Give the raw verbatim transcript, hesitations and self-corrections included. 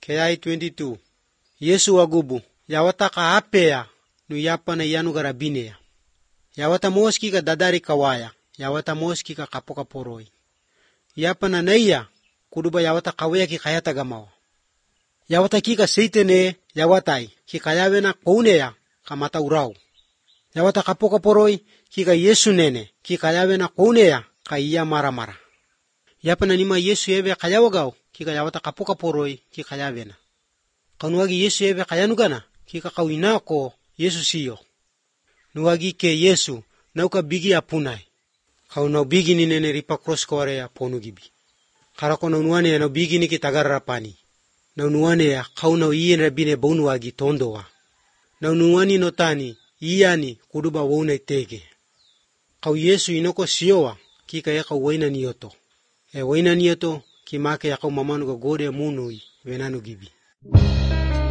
K I twenty-two. Yesu wagubu. Yawata ka apea nu yapa na yanu garabinea. Yawata moski ka dadari kawaya. Yawata moski ka kapoka poroi. Yapa na naiya kuduba yawata kawaya ki kayata gamawa. Yawata ki ka seitene yawatai ki kayawe na kounea kamata urau. Yawata kapoka poroi ki ka Yesu nene ki kayawe na kounea ka iya mara mara. Yapa na nima Yesu ebe kayawagao ki ka yawata kapoka poroi ki kayawe na. Kanuagi Yesu ebe kayanugana ki ka kawinako Yesu siyo. Nuagi ke Yesu nauka bigi apunai. Kau nau bigi ni nene ripa cross kaware ya ponu gibi. Karako nau nuane ya nau bigi ni ki tagarrapani. Nau nuane ya kau nau iye rabine baunuagi tondoa. Nau nuani notani iyani kuduba wauna tege. Kau Yesu inoko siyoa ki ka yaka waina niyoto. E waina niyoto ki make ya kau mamanu ka gode munui venanu gibi.